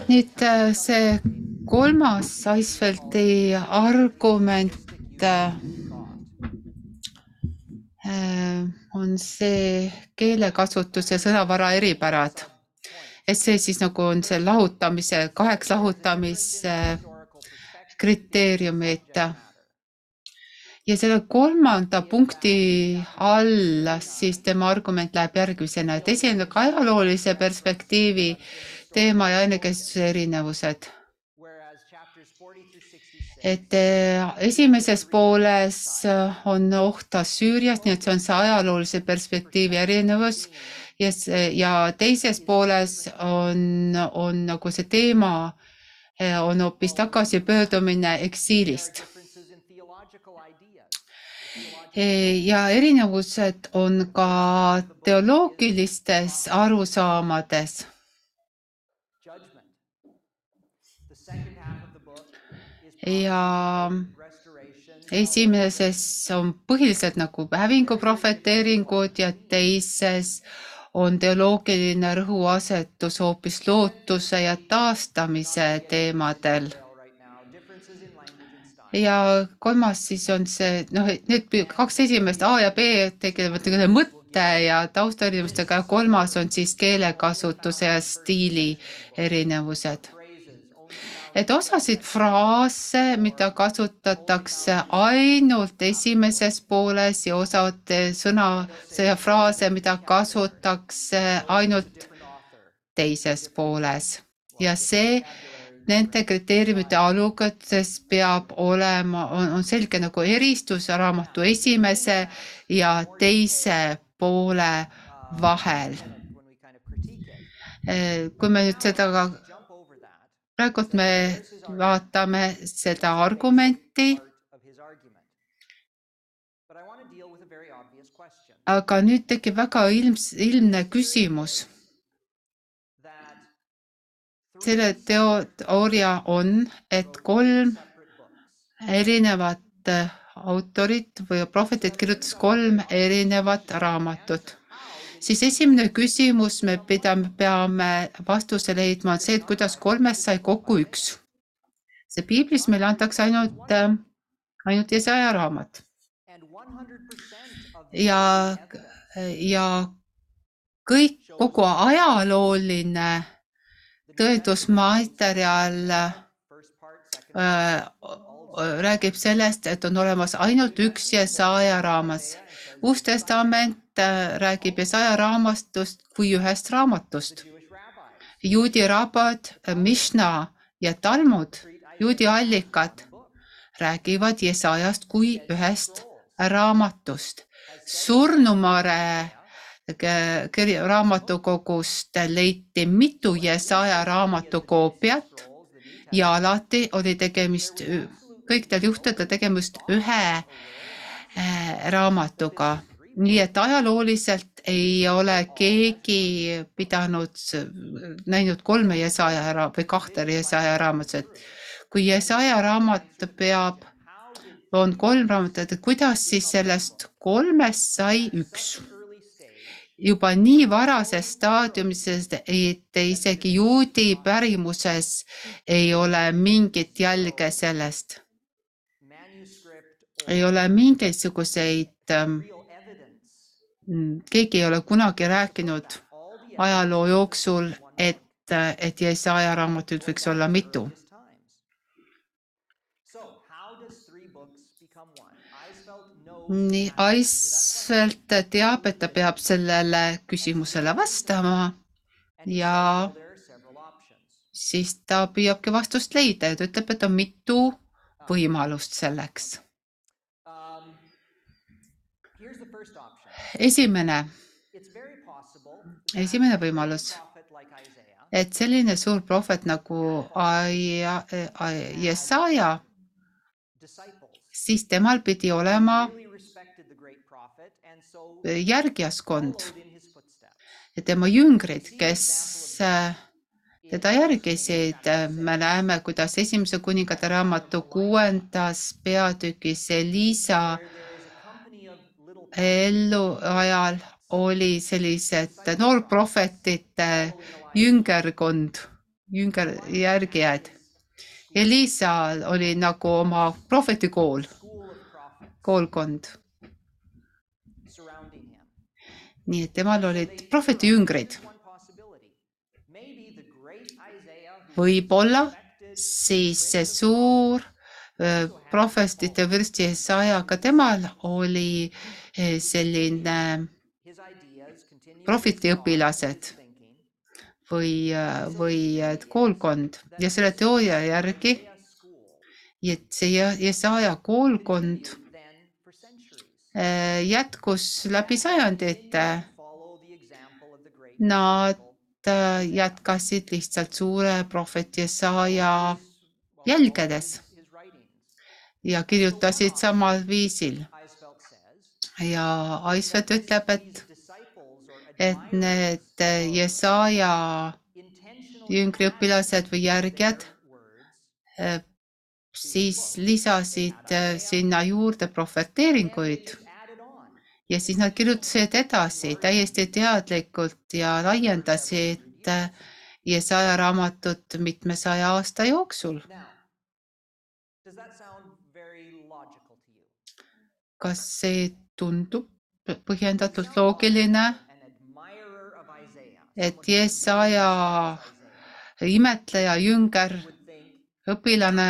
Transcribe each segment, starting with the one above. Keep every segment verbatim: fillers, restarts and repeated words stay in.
nüüd see kolmas Seisfeldi argument on see keelekasutus ja sõnavara eripärad. Et see siis nagu on see lahutamise, kaheks lahutamise kriteeriumid. Ja selle kolmanda punkti alla siis tema argument läheb järgmisena, et esimene ka ajaloolise perspektiivi teema ja ainekäsitluse erinevused. Et esimeses pooles on oht Süüriast, nii et see on see ajaloolise perspektiivi erinevus ja, ja teises pooles on, on nagu see teema on hoopis tagasipöördumine eksiilist. Ja erinevused on ka teoloogilistes arusaamades. Ja esimeses on põhiliselt nagu hävingu profeteeringud ja teises on teoloogiline rõhuasetus hoopis lootuse ja taastamise teemadel. Ja kolmas siis on see, noh, need kaks esimest A ja B tegelevad mõtte ja taustaerinevustega ja kolmas on siis keelekasutuse ja stiili erinevused. Et osasid fraase, mida kasutatakse ainult esimeses pooles ja osad sõna ja fraase, mida kasutatakse ainult teises pooles. Ja see nende kriteeriumite alugates peab olema, on, on selge nagu eristus raamatu esimese ja teise poole vahel. Kui me nüüd seda ka praegult me vaatame seda argumenti, aga nüüd tekib väga ilms, ilmne küsimus. Selle teooria on, et kolm erinevat autorit või prohvetit kirjutas kolm erinevat raamatut. Siis esimene küsimus, me peame vastuse leidma, on see, et kuidas kolmest sai kokku üks. See piiblis meile antakse ainult, ainult Jesaja raamat. Ja, ja kõik, kogu ajalooline tõendusmaterjal äh, räägib sellest, et on olemas ainult üks Jesaja raamat. Uus testament räägib Jesaja raamatust kui ühest raamatust. Juudi rabad, Mishna ja Talmud, juudi allikad, räägivad Jesajast kui ühest raamatust. Surnumare raamatukogust leiti mitu Jesaja raamatukoopiat ja alati oli tegemist, kõikidel juhtudel tegemist ühe raamatuga. Nii et ajalooliselt ei ole keegi pidanud näinud kolme Jesaja raamat või kahte Jesaja raamatut. Kui Jesaja raamat peab, on kolm raamatut, et kuidas siis sellest kolmest sai üks? Juba nii varases staadiumises, et isegi juudi pärimuses ei ole mingit jälge sellest. Ei ole mingisuguseid, keegi ei ole kunagi rääkinud ajaloo jooksul, et, et Jesaja raamatuid võiks olla mitu. Nii, Eisfeld teab, et ta peab sellele küsimusele vastama ja siis ta püüabki vastust leida ja ta ütleb, et on mitu võimalust selleks. Esimene, esimene võimalus, et selline suur prohvet nagu Jesaja, siis temal pidi olema järgijaskond ja tema jüngrid, kes teda järgisid. Me näeme, kuidas esimese kuningate raamatu kuuendas peatükis Elisa ellu ajal oli sellised noorprohvetite jüngerkond jünger järgijaid. Elisal oli nagu oma prohvetikool, koolkond. Nii et temal olid prohveti jüngrid. Võib-olla siis see suur prohvetite vürsti Jesaja, ka temal oli selline prohvetiõpilased või, või koolkond ja selle teooria järgi, et see Jesaja koolkond jätkus läbi sajandite. Nad jätkasid lihtsalt suure prohveti Jesaja jälgedes ja kirjutasid samal viisil. Ja Aisvet ütleb, et, et need Jesaja jüngriõpilased või järgjad siis lisasid sinna juurde prohveteeringuid ja siis nad kirjutasid edasi täiesti teadlikult ja laiendasid Jesaja raamatut mitmesaja aasta jooksul. Kas see tundub põhjendatult loogiline, et Jesaja imetleja, jünger, õpilane,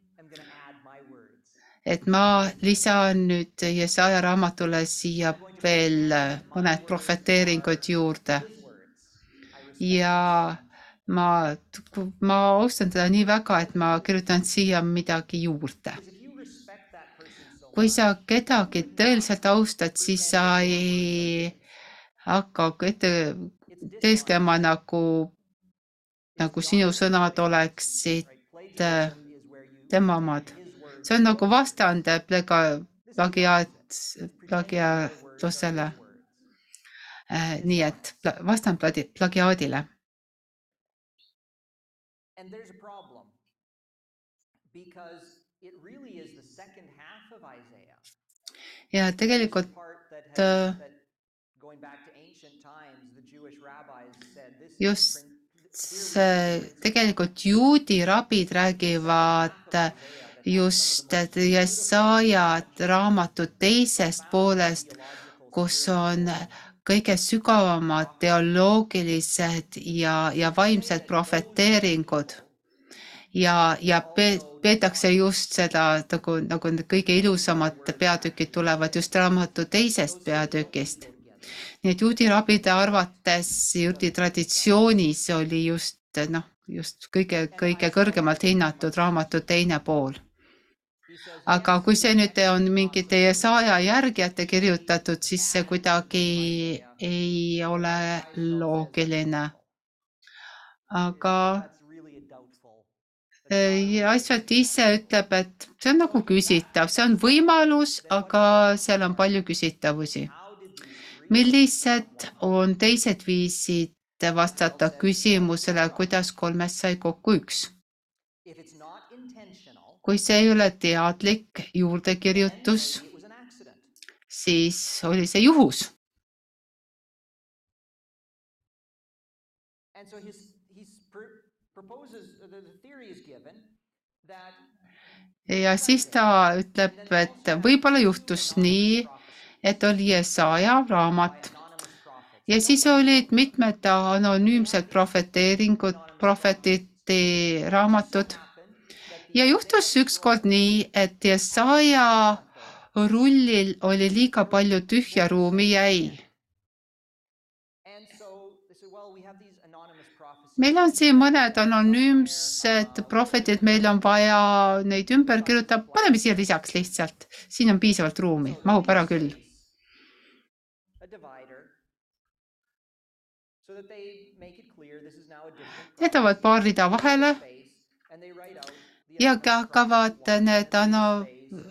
et ma lisan nüüd Jesaja raamatule siia veel mõned prohveteeringud juurde. Ja ma, ma austan teda nii väga, et ma kirjutan siia midagi juurde. Kui sa kedagi tõeliselt austad, siis sa ei hakka ette teeskema nagu, nagu sinu sõnad oleksid tema omad. See on nagu vastande plagiaat, plagiaatusele. Nii et vastand plagiaadile. Ja tegelikult just tegelikult juudi rabid räägivad just Jesaja raamatut teisest poolest, kus on kõige sügavamad teoloogilised ja, ja vaimsed prohveteeringud. Ja, ja peetakse just seda, nagu, nagu kõige ilusamad peatükid tulevad just raamatu teisest peatükist. Nii et juudi rabide arvates juudi traditsioonis oli just, noh, just kõige, kõige kõrgemalt hinnatud raamatu teine pool. Aga kui see nüüd on mingite Jesaja järgjate kirjutatud, siis see kuidagi ei ole loogiline. Aga Aisvet ise ütleb, et see on nagu küsitav, see on võimalus, aga seal on palju küsitavusi. Millised on teised viisid vastata küsimusele, kuidas kolmest sai kokku üks? Kui see ei ole teadlik juurdekirjutus, siis oli see juhus. Ja siis ta ütleb, et võib-olla juhtus nii, et oli Jesaja raamat. Ja siis olid mitmed anonüümsed prohveteeringud, prohvetite raamatud. Ja juhtus ükskord nii, et Jesaja rullil oli liiga palju tühja ruumi jäi. Meil on siin mõned anonüümsed prohvetid, meil on vaja neid ümber kirjutada, paneme siia lisaks lihtsalt. Siin on piisavalt ruumi, mahub ära küll. Jätavad paar rida vahele ja hakkavad need, ano,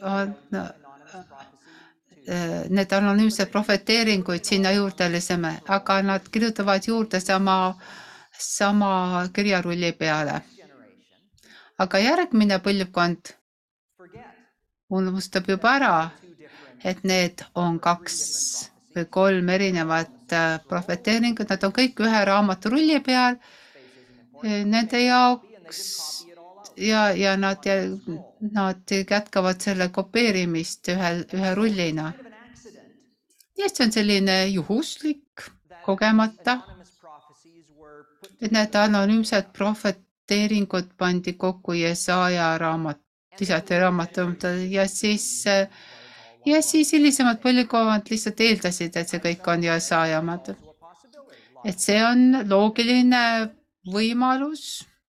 need anonüümsed prohveteeringuid sinna juurde lisame, aga nad kirjutavad juurde sama sama kirjarulli peale. Aga järgmine põlvkond unustab juba ära, et need on kaks või kolm erinevat prohveteeringut, nad on kõik ühe raamatu rulli peal nende jaoks ja, ja nad, nad jätkavad selle kopeerimist ühel, ühe rullina. Ja see on selline juhuslik, kogemata, et need anonüümsed prohveteeringud pandi kokku Jesaja raamat, lisati raamatumata ja siis, ja siis hilisemad põlvkonnad lihtsalt eeldasid, et see kõik on Jesaja omad. Et see on loogiline võimalus.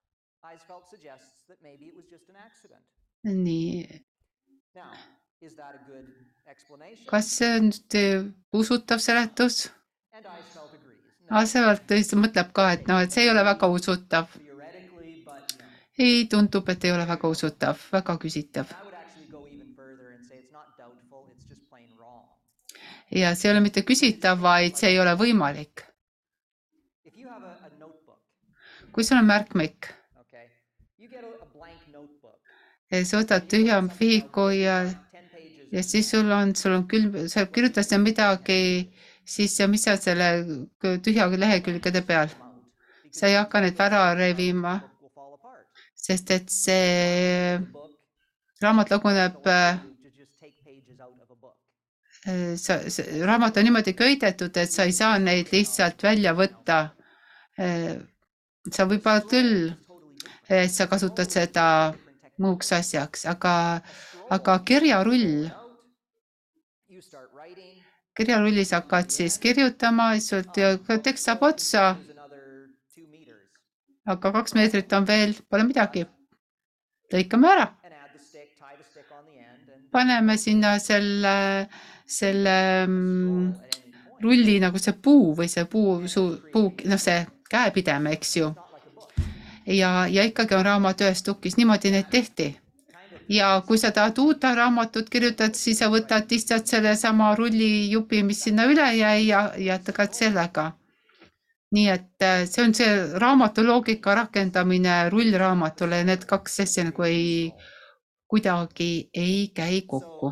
Nii. Kas see on usutav seletus? Asevalt mõtleb ka, et no, et see ei ole väga usutav. Ei, tundub, et ei ole väga usutav, väga küsitav. Ja see ei ole mitte küsitav, vaid see ei ole võimalik. Kui sul on märkmik, sa võtad tühja vihiku ja, ja siis sul on, sul on küll, sa kirjutasid midagi, siis ja mis sa selle tühja lehekülgede peal? Sa ei hakka neid ära revima, sest et see raamat laguneb, sa, see raamat on niimoodi köidetud, et sa ei saa neid lihtsalt välja võtta. Sa võib-olla küll, et sa kasutad seda muuks asjaks, aga, aga kirjarull, kirjarullis hakkad siis kirjutama, tekst saab otsa, aga kaks meetrit on veel, pole midagi. Lõikame ära. Paneme sinna selle, selle rulli nagu see puu või see puu, puu, no see käepideme, eks ju. Ja, ja ikkagi on raamat ühes tukis, niimoodi need tehti. Ja kui sa tahad uut raamatut kirjutad, siis sa võtad lihtsalt selle sama rulli jupi, mis sinna üle jäi ja jätkad sellega. Nii et see on see raamatu loogika rakendamine rullraamatule ja need kaks asja nagu ei, kuidagi ei käi kokku.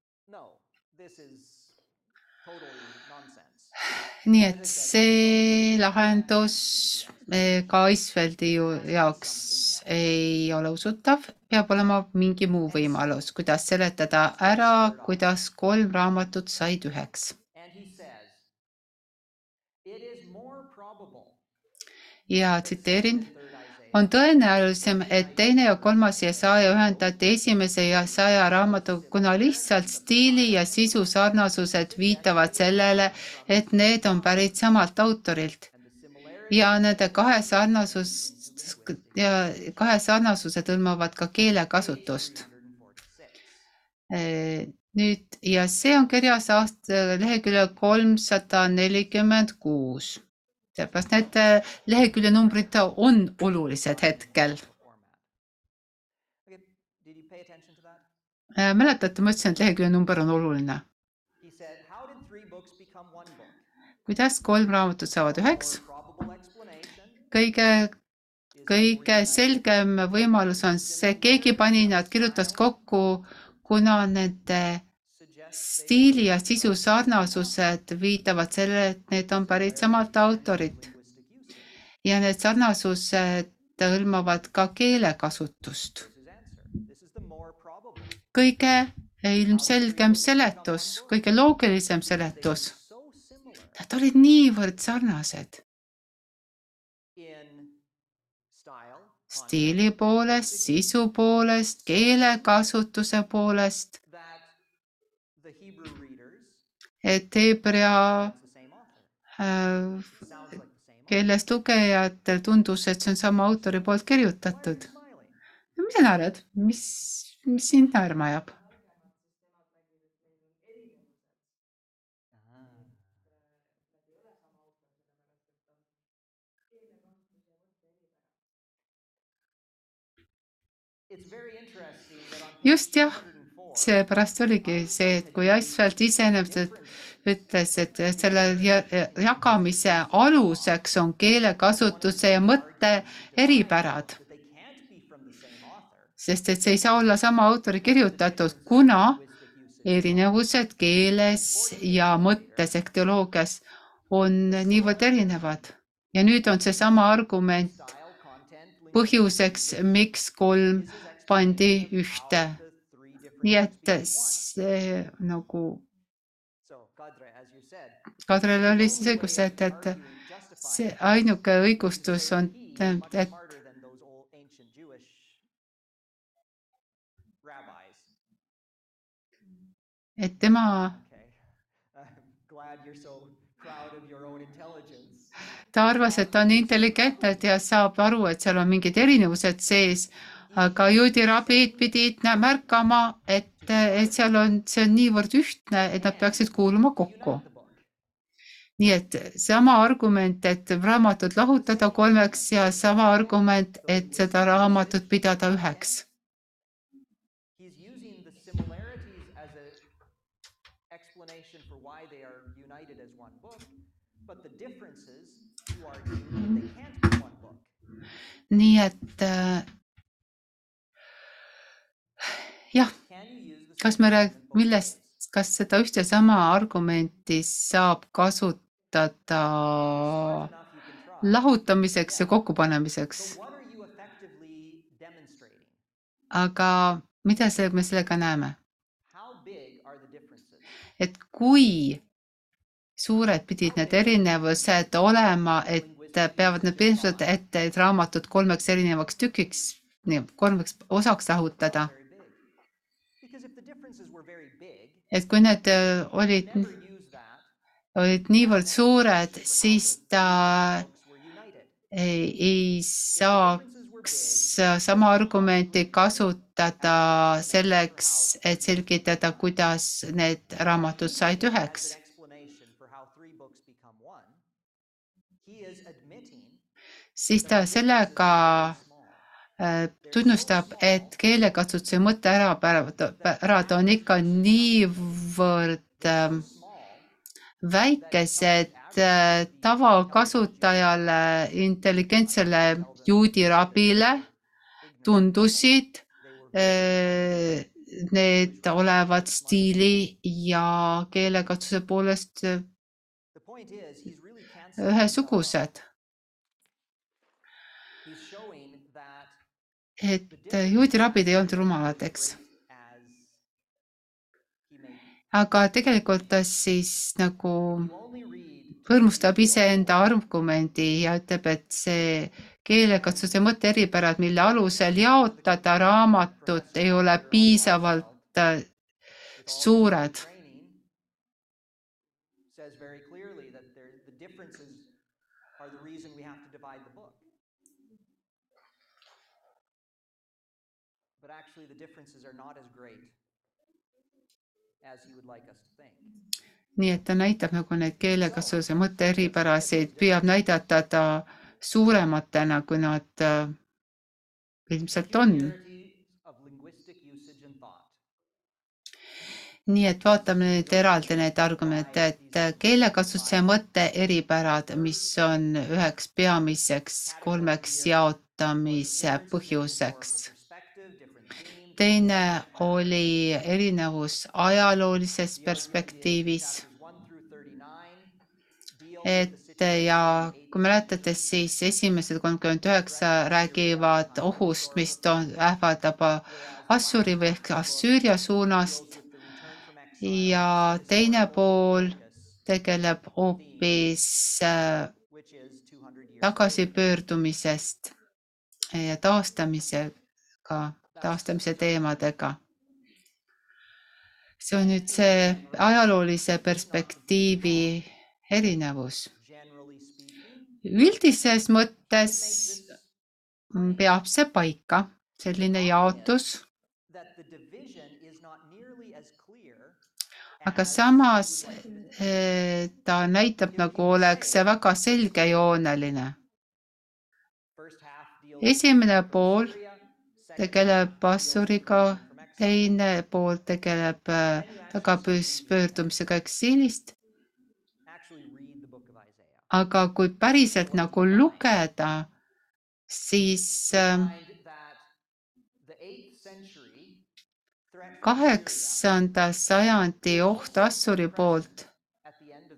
Nii et see lahendus ka Eisfeldi jaoks ei ole usutav, peab olema mingi muu võimalus, kuidas seletada ära, kuidas kolm raamatut said üheks. Ja tsiteerin, on tõenäolisem, et teine ja kolmas Jesaja ühendati esimese Jesaja raamatu, kuna lihtsalt stiili ja sisu sarnasused viitavad sellele, et need on pärit samalt autorilt. Ja nende kahe sarnasus ja kahe sarnasused hõlmavad ka keelekasutust. Nüüd, ja see on kirjas aasta lehekülje kolmsada nelikümmend kuus. Seepärast need lehekülje numbrid on olulised hetkel. Mäletate, ma ütlesin, et lehekülje number on oluline. Kuidas kolm raamatut saavad üheks? Kõige, kõige selgem võimalus on see, keegi pani nad kirjutas kokku, kuna nende stiili ja sisu sarnasused viitavad sellele, et need on pärit samalt autorit. Ja need sarnasused hõlmavad ka keelekasutust. Kõige ilmselgem seletus, kõige loogilisem seletus. Nad olid niivõrd sarnased. Stiili poolest, sisu poolest, keelekasutuse poolest. Et Hebrea äh, keelest lugejatel tundus, et see on sama autori poolt kirjutatud. Mis sa naerad? Mis, mis sind naerma ajab? Just jah, seepärast oligi see, et kui Eisfeld iseenesest ütles, et selle jagamise aluseks on keelekasutuse ja mõtte eripärad. Sest et see ei saa olla sama autori kirjutatud, kuna erinevused keeles ja mõttes ehk teoloogias on niivõrd erinevad. Ja nüüd on see sama argument põhjuseks, miks kolm pandi ühte. Nii et see nagu Kadril oli siis õigus, et, et see ainuke õigustus on, et et tema ta arvas, et ta on intelligentne ja saab aru, et seal on mingid erinevused sees, aga juudi rabid pidid märkama, et, et seal on, see on niivõrd ühtne, et nad peaksid kuuluma kokku. Nii et sama argument, et raamatut lahutada kolmeks ja sama argument, et seda raamatut pidada üheks. Nii et äh, jah, kas me rääg-, millest, kas seda ühte sama argumenti saab kasutada lahutamiseks ja kokkupanemiseks? Aga mida see, me sellega näeme? Et kui suured pidid need erinevused olema, et peavad need põhjused, et, et raamatut kolmeks erinevaks tükiks, kolmeks osaks lahutada. Et kui need olid, olid niivõrd suured, siis ta ei, ei saaks sama argumenti kasutada selleks, et selgitada, kuidas need raamatud said üheks. Siis ta sellega tunnustab, et keelekasutuse mõte ära pärad on ikka niivõrd väikesed tavakasutajale, intelligentsele juudi rabile tundusid need olevat stiili ja keelekasutuse poolest ühesugused. Et juudi rabid ei olnud rumalad, eks. Aga tegelikult ta siis nagu põrmustab iseenda argumendi ja ütleb, et see keelekasutuse mõtte eripärad, mille alusel jaotada raamatut, ei ole piisavalt suured. Nii et ta näitab nagu need keelekasutuse mõtte eripärasid, püüab näidata ta suurematena, kui nad ilmselt on. Nii et vaatame nüüd eraldi neid argumente, et keelekasutuse mõtte eripärad, mis on üheks peamiseks kolmeks jaotamise põhjuseks. Teine oli erinevus ajaloolises perspektiivis. Et ja kui mäletate, siis esimesed kolmkümmend üheksa räägivad ohust, mis ähvardab Assuri või ehk Assüüria suunast. Ja teine pool tegeleb hoopis tagasipöördumisest ja taastamisega. taastamise teemadega. See on nüüd see ajaloolise perspektiivi erinevus. Üldises mõttes peab see paika, selline jaotus. Aga samas ta näitab, nagu oleks see väga selgejooneline. Esimene pool tegeleb Assuriga, teine pool tegeleb tagapöördumisega eksiilist. Aga kui päriselt nagu lugeda, siis kaheksanda sajandi oht Assuri poolt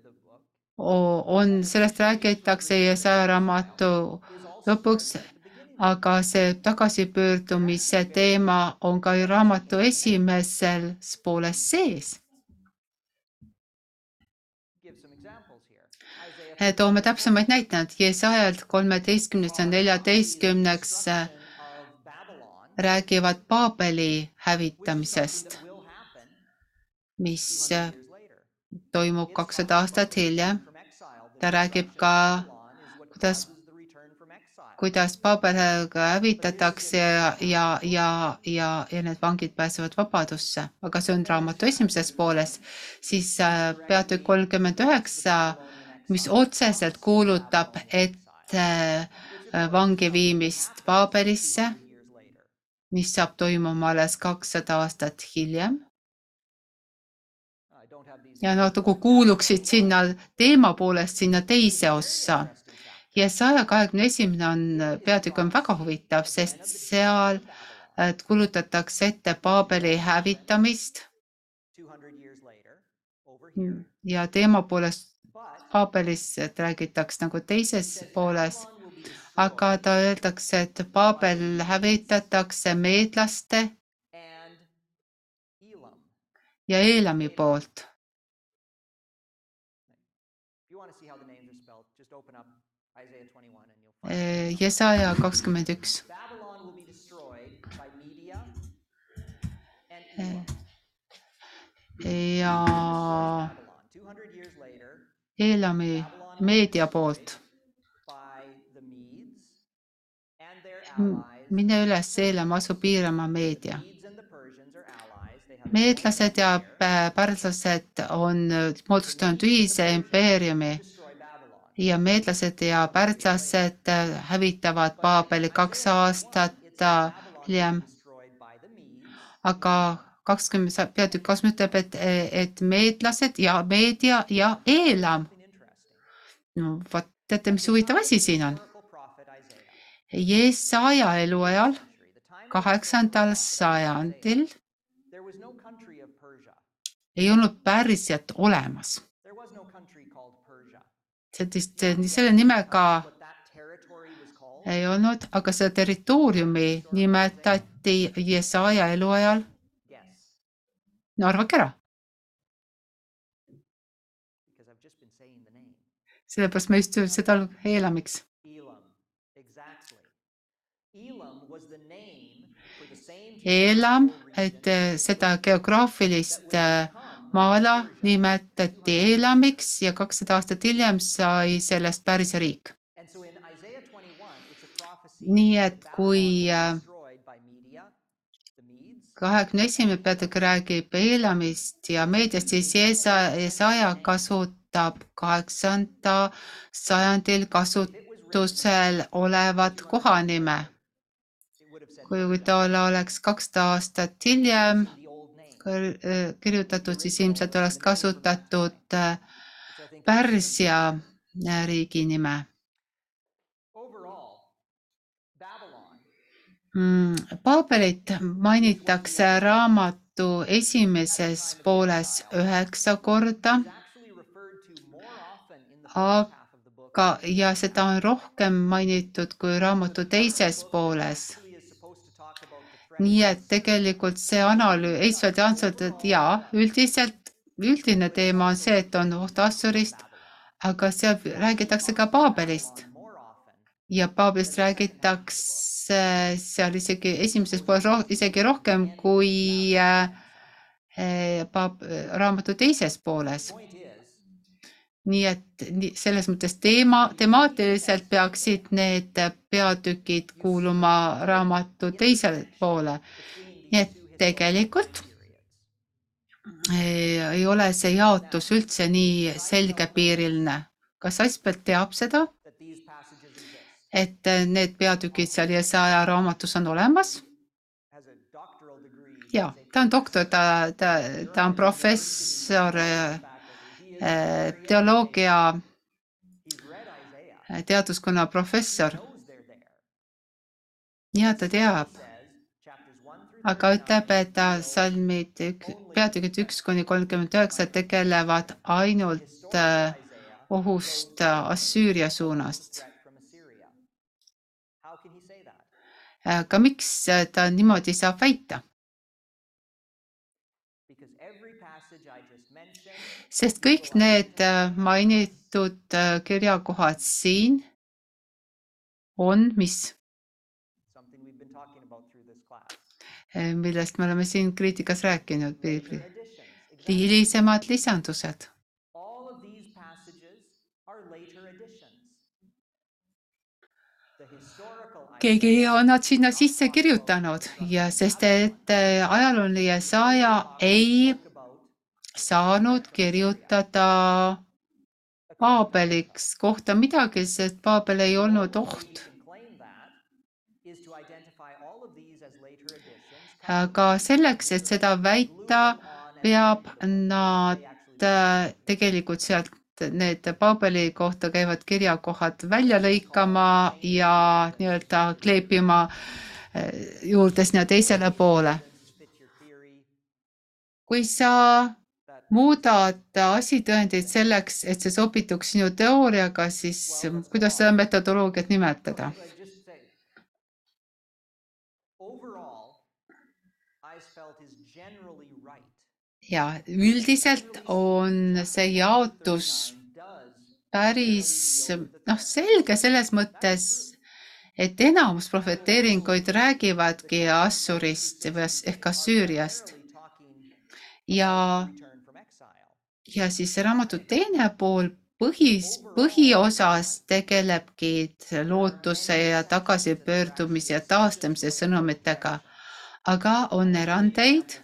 on, sellest räägitakse Jesaja raamatu lõpuks, aga see tagasipöördumise teema on ka raamatu esimesel pooles sees. Toome täpsemaid näiteid. Jesajalt kolmeteistkümneks ja neljateistkümneks räägivad Paabeli hävitamisest, mis toimub kakssada aastat hiljem. Ta räägib ka, kuidas, kuidas Paabel hävitatakse ja, ja, ja, ja, ja need vangid pääsevad vabadusse. Aga see on raamatu esimeses pooles. Siis peatükk kolmkümmend üheksa, mis otseselt kuulutab, et vangi viimist Paabelisse, mis saab toimuma alles kakssada aastat hiljem. Ja natuke kuuluksid sinna teema poolest sinna teise ossa. Jesaja kahekümne esimene on, peatükk on väga huvitav, sest seal kuulutatakse ette Paabeli hävitamist ja teema poolest Paabelist räägitakse nagu teises pooles, aga ta öeldakse, et Paabel hävitatakse meedlaste ja Eelami poolt. Jesaja kakskümmend üks. Ja Eelami meedia poolt. Mine üles, Eelam asub piirama meedia. Meedlased ja pärslased on moodustanud ühise impeeriumi ja meedlased ja pärslased hävitavad Paabeli kaks aastat hiljem. Aga kakskümmend peatükk kakskümmend ütleb, et, et meedlased ja meedia ja Eelam. No, vaat, teate, mis huvitav asi siin on? Jesaja eluajal, kaheksandal sajandil, ei olnud Pärsiat olemas. Selle nimega ei olnud, aga seda territooriumi nimetati Jesaja eluajal. No arvake ära. Sellepärast me just seda Eelamiks. Eelam, et seda geograafilist maala nimetati Eelamiks ja kakssada aastat hiljem sai sellest Pärsia riik. Nii et kui kahekümne esimene peatükk räägib Eelamist ja meediast, siis Jesaja kasutab kaheksanda sajandil kasutusel olevat kohanime. Kui ta oleks kakssada aastat hiljem kirjutatud, siis ilmselt oleks kasutatud Pärsia riigi nime. Paabelit mainitakse raamatu esimeses pooles üheksa korda, aga ja seda on rohkem mainitud kui raamatu teises pooles. Nii et tegelikult see analüüs, Eisfeld ja Ansveld, et jaa, üldiselt, üldine teema on see, et on oht Assurist, aga seal räägitakse ka Paabelist. Ja Paabelist räägitakse seal isegi esimeses pooles roh isegi rohkem kui äh, paab raamatu teises pooles. Nii et selles mõttes teema, temaatiliselt peaksid need peatükid kuuluma raamatu teisele poole. Nii et tegelikult ei ole see jaotus üldse nii selgepiiriline. Kas Asbelt teab seda? Et need peatükid seal Jesaja raamatus on olemas. Ja, ta on doktor, ta, ta, ta on professor, teoloogia teaduskonna professor. Ja ta teab. Aga ütleb, et salmid peatükid üks kuni kolmkümmend üheksa tegelevad ainult ohust Assüüria suunast. Aga miks ta niimoodi saab väita? Sest kõik need mainitud kirjakohad siin on mis? Millest me oleme siin kriitikas rääkinud, piibli. Hilisemad lisandused. Keegi on nad sinna sisse kirjutanud ja sest et ajalooline Jesaja ei saanud kirjutada Paabeliks kohta midagi, sest Paabel ei olnud oht. Aga selleks, et seda väita, peab nad tegelikult sealt need Paabeli kohta käivad kirjakohad välja lõikama ja nii-öelda kleepima juurde sinna teisele poole. Kui sa muudad asitõendeid selleks, et see sobituks sinu teooriaga, siis kuidas seda metodoloogiat nimetada? Ja üldiselt on see jaotus päris noh, selge selles mõttes, et enamus profeteeringuid räägivadki Assurist ehk Assüüriast. Ja, ja siis raamatu teine pool põhis, põhiosas tegelebki lootuse ja tagasipöördumise ja taastamise sõnumitega, aga on erandeid.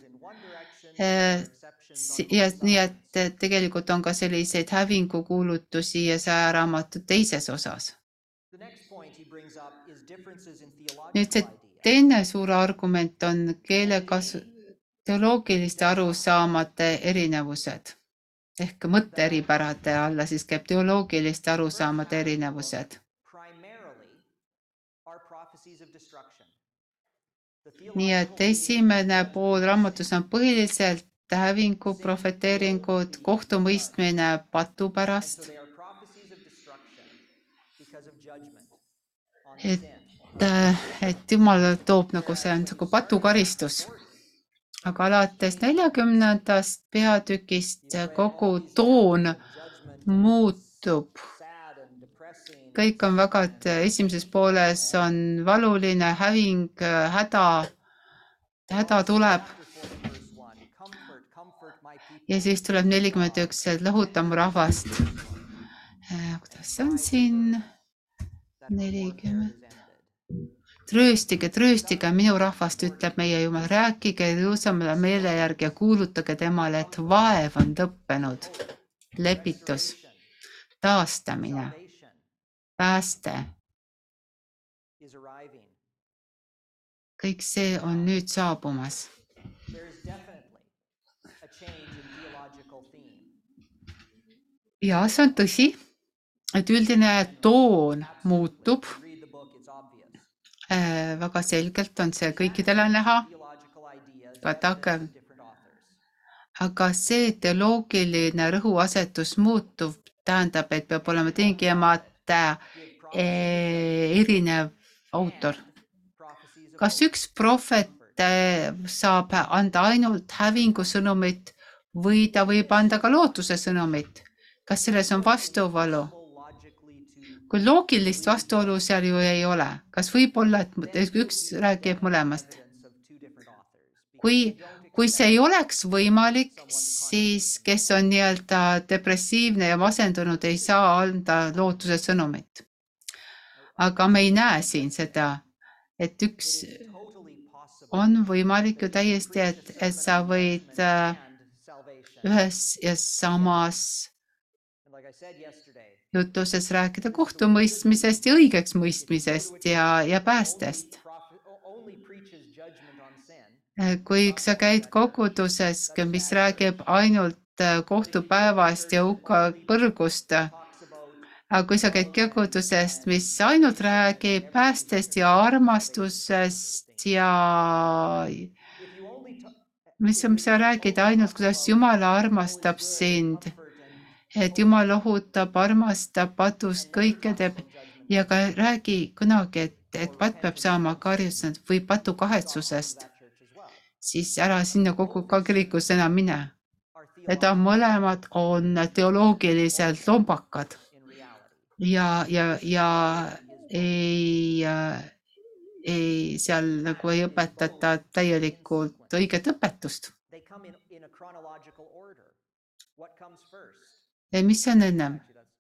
Ja nii, et tegelikult on ka selliseid hävingukuulutusi ja see raamatu teises osas. Nüüd see teine suur argument on keelekasu, teoloogiliste arusaamade erinevused ehk mõtteeripärade alla siis käib teoloogiliste arusaamade erinevused. Nii et esimene pool raamatus on põhiliselt hävingu profeteeringud, kohtumõistmine patu pärast. Et, et Jumal toob nagu see on nagu patukaristus. Aga alates neljakümnendast peatükist kogu toon muutub. Kõik on väga, et esimeses pooles on valuline häving, häda, häda tuleb. Ja siis tuleb nelikümmend üks, et lõhuta mu rahvast. Kuidas see on siin? nelikümmend. Trööstige, trööstige minu rahvast, ütleb meie Jumal. Rääkige Jeruusalemma meele järgi ja kuulutage temale, et vaev on lõppenud. Lepitus, taastamine, pääste. Kõik see on nüüd saabumas. Ja see on tõsi, et üldine toon muutub. Äh, väga selgelt on see kõikidele näha. Vaadake. Aga see teoloogiline rõhuasetus muutub, tähendab, et peab olema tingimata äh, erinev autor. Kas üks prohvet äh, saab anda ainult hävingu sõnumit või ta võib anda ka lootuse sõnumit? Kas selles on vastuvalu? Kui loogilist vastuolu seal ju ei ole. Kas võib olla, et üks räägib mõlemast? Kui, kui see ei oleks võimalik, siis kes on nii-öelda depressiivne ja masendunud, ei saa anda lootuse sõnumit. Aga me ei näe siin seda, et üks on võimalik ju täiesti, et, et sa võid ühes ja samas jutuses rääkida kohtumõistmisest ja õigeks mõistmisest ja, ja päästest. Kui sa käid koguduses, mis räägib ainult kohtupäevast ja hukka põrgust, aga kui sa käid kogudusest, mis ainult räägib päästest ja armastusest ja mis sa räägid ainult, kuidas Jumal armastab sind, et Jumal ohutab, armastab, patust kõike teeb ja ka räägi kunagi, et et patt peab saama karistatud või patu kahetsusest, siis ära sinna kogu ka kirikusse enam mine. Need on mõlemad on teoloogiliselt lombakad ja, ja, ja ei, ei, seal nagu ei õpetata täielikult õiget õpetust. Ja mis on ennem?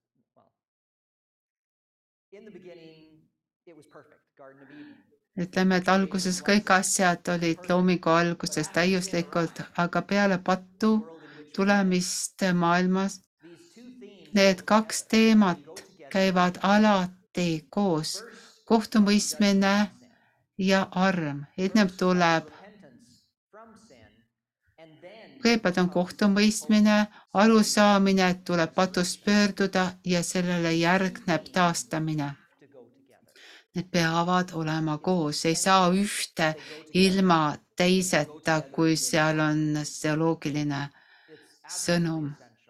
Ütleme, et alguses kõik asjad olid loomingu alguses täiuslikult, aga peale pattu tulemist maailmas need kaks teemat käivad alati koos. Kohtumõistmine ja arm. Ennem tuleb, kõigepealt on kohtumõistmine, arusaamine, et tuleb patust pöörduda ja sellele järgneb taastamine. Need peavad olema koos, ei saa ühte ilma teiseta, kui seal on teoloogiline sõnum.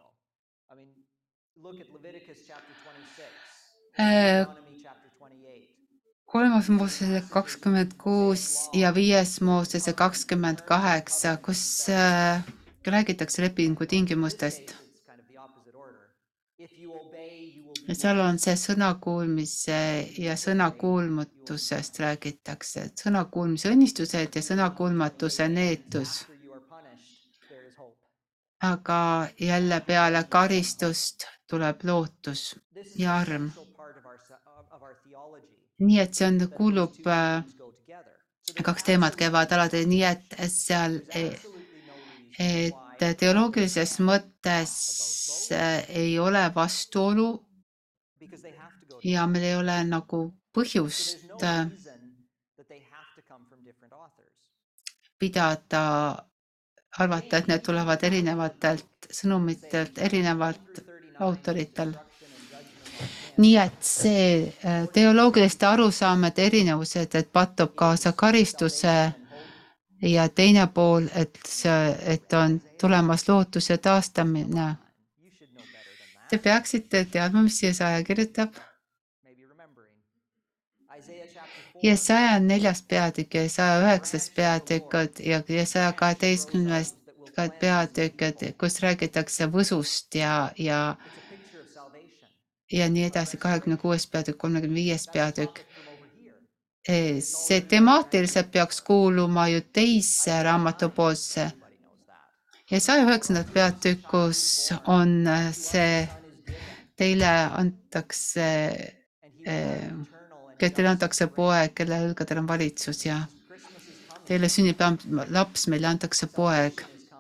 Kolmas Moosese kakskümmend kuus ja viies Moosese kakskümmend kaheksa, kus räägitakse lepingu tingimustest. Ja seal on see sõnakuulmise ja sõnakuulmatusest räägitakse. Sõnakuulmise õnnistused ja sõnakuulmatuse neetus. Aga jälle peale karistust tuleb lootus ja arm. Nii et see on, kuulub, kaks teemat käivad alati, nii et seal, et teoloogilises mõttes ei ole vastuolu ja meil ei ole nagu põhjust pidada, arvata, et need tulevad erinevatelt sõnumitelt, erinevalt autoritel. Nii et see teoloogiliste arusaamade erinevused, et patt toob kaasa karistuse ja teine pool, et, see, et on tulemas lootuse taastamine. Te peaksite teadma, mis Jesaja kirjutab. Jesaja on neljas peatükk ja Jesaja üheksas peatükk ja Jesaja kaheteistkümnest peatükk, kus räägitakse võsust ja, ja, ja nii edasi, kahekümne kuues peatükk, kolmekümne viies peatükk. See temaatiliselt peaks kuuluma ju teise raamatupoolse. Jesaja üheksandal peatükkus on see, teile antakse, teile antakse poeg, kelle õlgadel on valitsus ja teile sünnib laps, meile antakse poeg.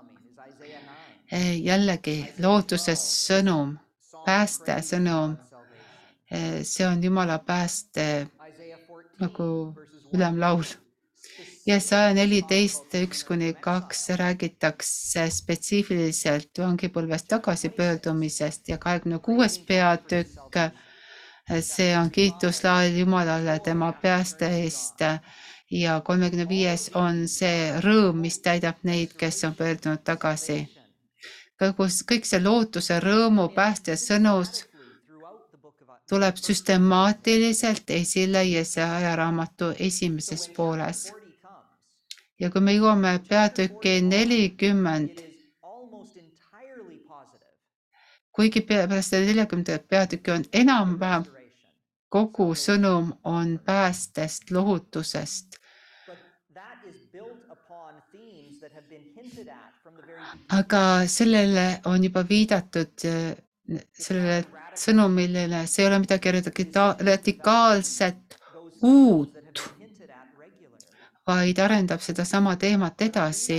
Jällegi lootuse sõnum, pääste sõnum, see on Jumala pääste nagu ülemlaul. Jesaja neliteist, üks kuni kaks räägitakse spetsiifiliselt vangipõlvest tagasipöördumisest ja kahekümne kuues peatükk, see on kiituslaul Jumalale tema pääste eest ja kolmekümne viies on see rõõm, mis täidab neid, kes on pöördunud tagasi. Kõik see lootuse rõõmu pääste sõnus tuleb süstemaatiliselt esile Jesaja raamatu esimeses pooles. Ja kui me jõuame peatükki nelikümmend, kuigi pärast nelikümmend peatükki on enam-vähem kogu sõnum on päästest, lohutusest. Aga sellele on juba viidatud, sellele sõnumile, see ei ole midagi radikaalset uut, vaid arendab seda sama teemat edasi.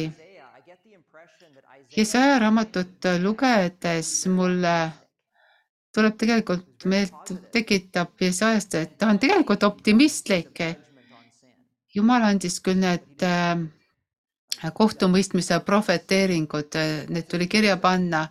Jesaja raamatut lugedes mulle tuleb tegelikult meelt tekitab Jesajast, et ta on tegelikult optimistlik. Jumal andis küll need kohtumõistmise profeteeringud, need tuli kirja panna,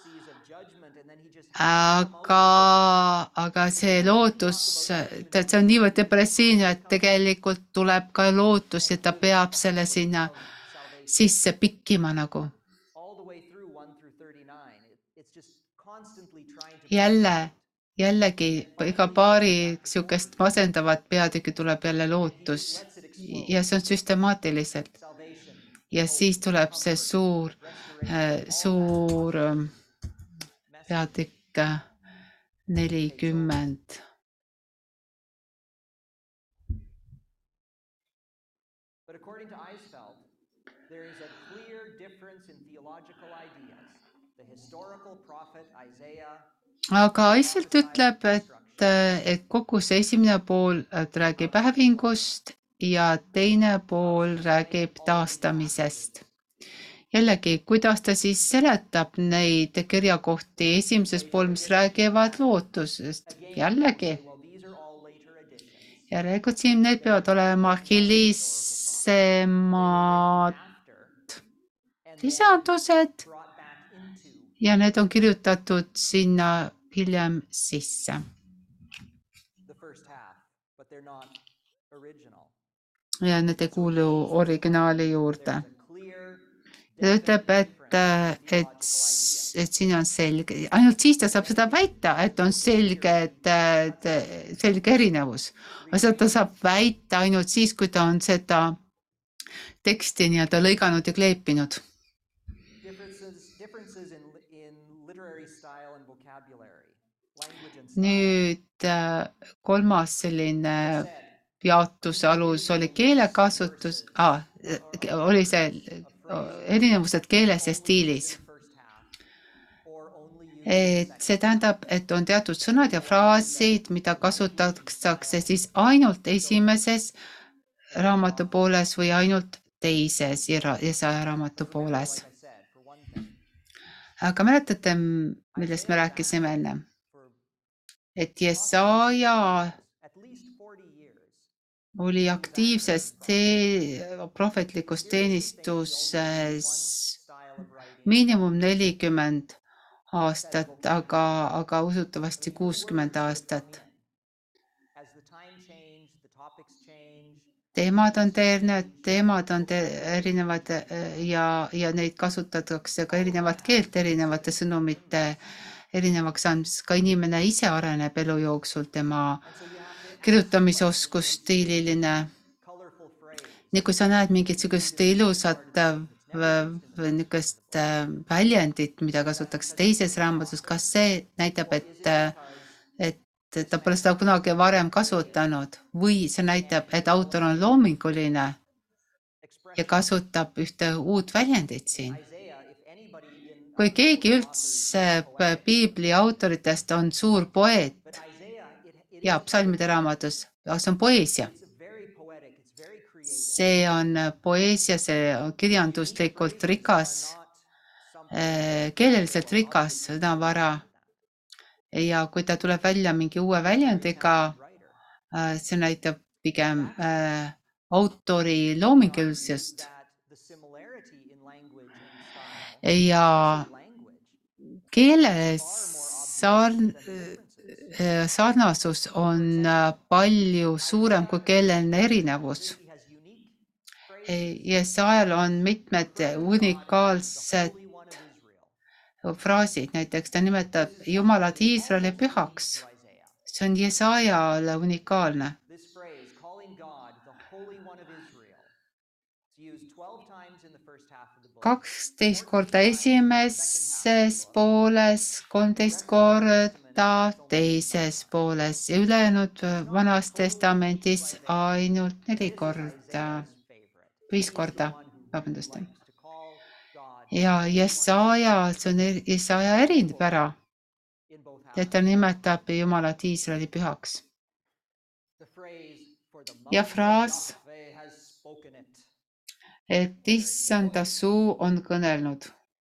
aga, aga see lootus, see on niivõrd depressiivne, et tegelikult tuleb ka lootus ja ta peab selle sinna sisse pikkima nagu. Jälle jällegi iga paari niisugust masendavat peatükki tuleb jälle lootus ja see on süstemaatiliselt. Ja siis tuleb see suur, suur peatükk nelikümmend. But according to Eisfeld, there is a clear difference in theological ideas. The historical prophet Isaiah aga Aisselt ütleb, et, et kogu see esimene pool räägib hävingust ja teine pool räägib taastamisest. Jällegi, kuidas ta siis seletab neid kirjakohti esimeses pool, mis räägivad lootusest? Jällegi, järelikult siin need peavad olema hilisemad lisandused ja need on kirjutatud sinna hiljem sisse. Ja need ei kuulu originaali juurde. Ta ütleb, et, et, et siin on selge, ainult siis ta saab seda väita, et on selge, et, et selge erinevus. Aga ta saab väita ainult siis, kui ta on seda teksti nii-öelda lõiganud ja kleepinud. Nüüd kolmas selline jaotuse alus oli keelekasutus, ah, oli see erinevused keeles ja stiilis. Et see tähendab, et on teatud sõnad ja fraasid, mida kasutatakse siis ainult esimeses raamatu pooles või ainult teises Jesaja raamatu pooles. Aga mäletate, millest me rääkisime enne? Et Jesaja oli aktiivses tee, prohvetlikus teenistuses miinimum nelikümmend aastat, aga, aga usutavasti kuuskümmend aastat. Teemad on teernevad, teemad on te erinevad ja, ja neid kasutatakse ka erinevat keelt erinevate sõnumite erinevaks andmiseks. Ka inimene ise areneb elu jooksul, tema kirjutamisoskus, stiililine. Nii kui sa näed mingit niisugust ilusat niisugust väljendit, mida kasutatakse teises raamatus, kas see näitab, et, et ta pole seda kunagi varem kasutanud või see näitab, et autor on loominguline ja kasutab ühte uut väljendit siin. Kui keegi üldse piibli autoritest on suur poeet ja psalmide raamatus, see on poeesia. See on poeesia, see on kirjanduslikult rikas, keeleliselt rikas sõnavara. Ja kui ta tuleb välja mingi uue väljendiga, see näitab pigem äh, autori loomingulisust. Ja keeles sarn, sarnasus on palju suurem kui keeleline erinevus. Jesajal on mitmed unikaalsed fraasid, näiteks ta nimetab Jumalat Iisraeli pühaks. See on Jesajale unikaalne. kaksteist korda esimeses pooles, kolmteist korda teises pooles ja ülejäänud Vanas Testamendis ainult neli korda, viis korda, vabandust. Ja Jesaja, see on Jesaja eripära, et ta nimetab Jumalat Iisraeli pühaks. Ja fraas, et issanda suu on kõnelnud.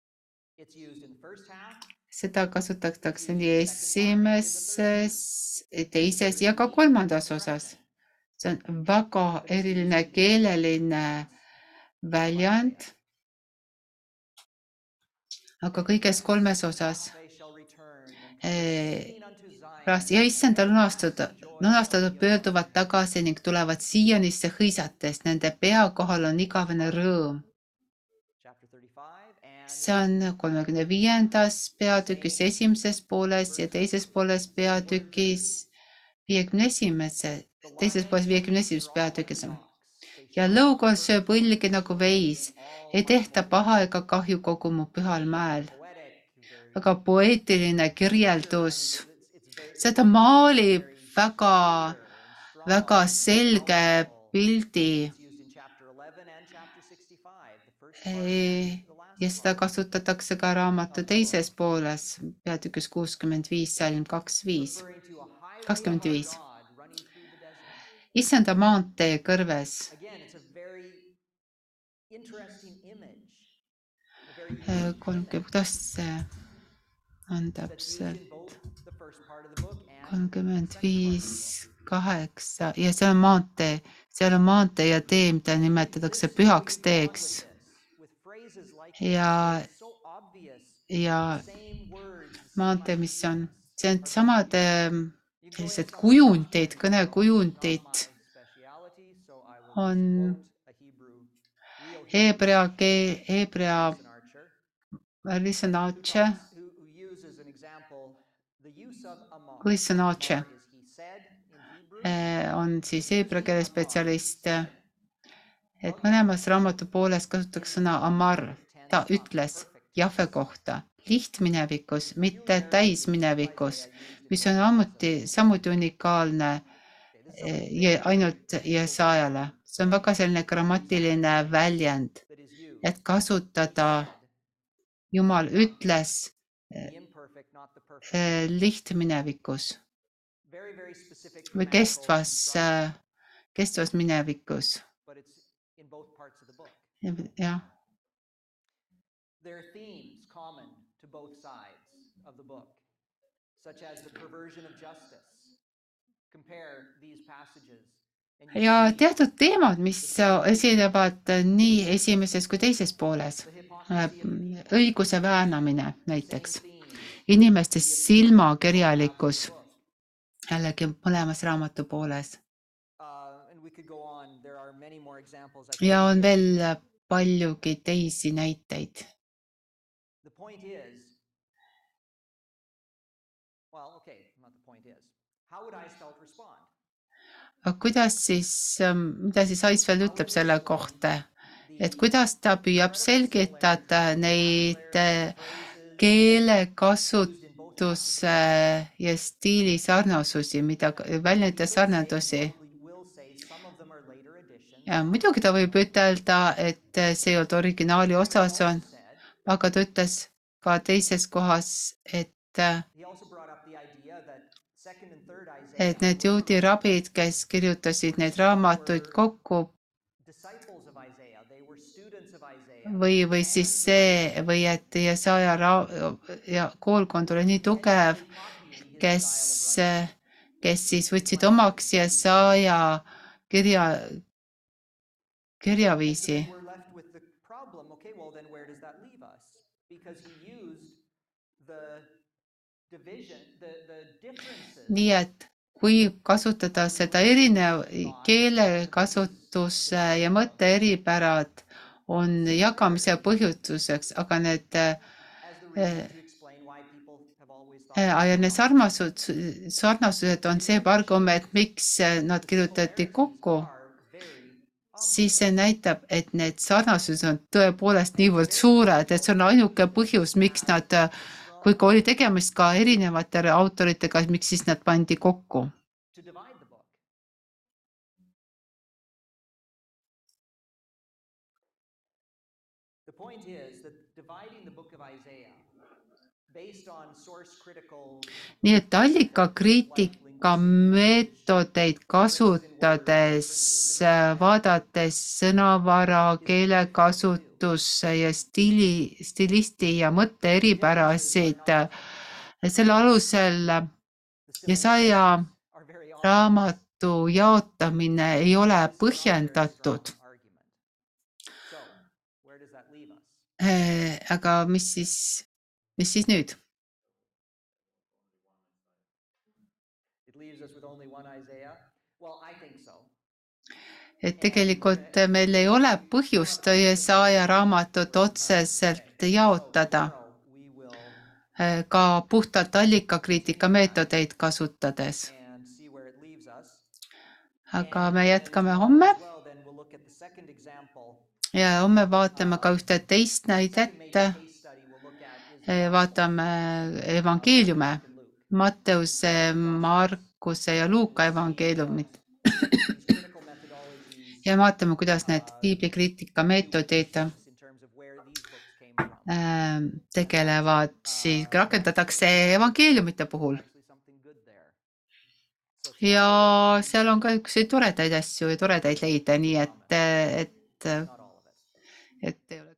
Seda kasutatakse nii esimeses, teises ja ka kolmandas osas. See on väga eriline keeleline väljend, aga kõiges kolmes osas. Ja issanda lunastatud pöörduvad tagasi ning tulevad Siionisse hõisates, nende pea kohal on igavene rõõm. see on kolmekümne viiendas peatükis esimeses pooles ja teises pooles peatükis viiekümne esimese, teises pooles viiekümne esimeses peatükis. Ja lõuga sööb õlgi nagu veis, ei tehta paha ega kahju kogu mu pühal mäel. Väga poeetiline kirjeldus. Seda maalib väga, väga selge pildi ja seda kasutatakse ka raamatu teises pooles, peatükis kuuskümmend viis, salm kaks viis, kakskümmend viis. Issanda maantee kõrves. kolmkümmend, kuidas see on täpselt? kolmkümmend viis, kaheksa ja see on maantee, seal on maantee ja tee, mida nimetatakse pühaks teeks. Ja, ja maantee, mis on, see on samad sellised kujundid, kõnekujundid on heebrea keel, heebrea lisanatše, lisanatše on siis heebrea keele spetsialist, et mõlemas raamatu pooles kasutatakse sõna amar, ta ütles Jahve kohta, lihtminevikus, mitte täisminevikus, mis on ammuti, samuti unikaalne ainult Jesaajale. See on väga selline grammatiline väljend, et kasutada Jumal ütles lihtminevikus või kestvas, kestvas minevikus. Jah. There are themes common to both sides of the book, such as the perversion of justice. Compare these passages. Ja teatud teemad, mis esinevad nii esimeses kui teises pooles. Õiguse väänamine näiteks. Inimeste silmakirjalikkus. Jällegi mõlemas raamatu pooles. Ja on veel paljugi teisi näiteid. Point is, well, okay, not the point is, how would Eisfeld respond? Kuidas siis, mida siis Eisfeld ütleb selle kohta, et kuidas ta püüab selgitada neid keelekasutuse ja stiili sarnasusi, mida väljendite sarnadusi. Ja muidugi ta võib ütelda, et see on originaali osas on, aga ta ütles ka teises kohas, et, et need juudi rabid, kes kirjutasid neid raamatuid kokku või, või siis see, või et Jesaja ja koolkond oli nii tugev, kes, kes siis võtsid omaks Jesaja kirja, kirjaviisi. Nii et kui kasutada seda erinev keelekasutus ja mõtte eripärad on jagamise põhjustuseks, aga need, ja need sarnasused, sarnasused on see argument, miks nad kirjutati kokku, siis see näitab, et need sarnasused on tõepoolest niivõrd suured, et see on ainuke põhjus, miks nad kui oli tegemist ka erinevate autoritega, miks siis nad pandi kokku. Nii et allikakriitika meetodeid kasutades, vaadates sõnavara, keelekasut, ja stiili, stilisti ja mõtte eripärasid. Selle alusel Jesaja raamatu jaotamine ei ole põhjendatud. Aga mis siis, mis siis nüüd? et tegelikult meil ei ole põhjust Jesaja raamatut otseselt jaotada, we will eh, ka puhtalt allikakriitika meetodeid kasutades. and see where it leaves us. Aga me jätkame homme As well, then we'll look at the second example. ja homme vaatame ka ühte teist näidet. Case study we'll look at is Eh, Vaatame evangeeliume, Matteuse, Markuse ja Luuka evangeeliumit. critical methodologies Ja vaatame, kuidas need piiblikriitika meetodid in terms of where these books came from. ähm, tegelevad, siis rakendatakse evangeeliumite puhul. Actually something good there. Ja seal on ka üks toredaid asju ja toredaid leide, nii et, et, Not all of it. et ei ole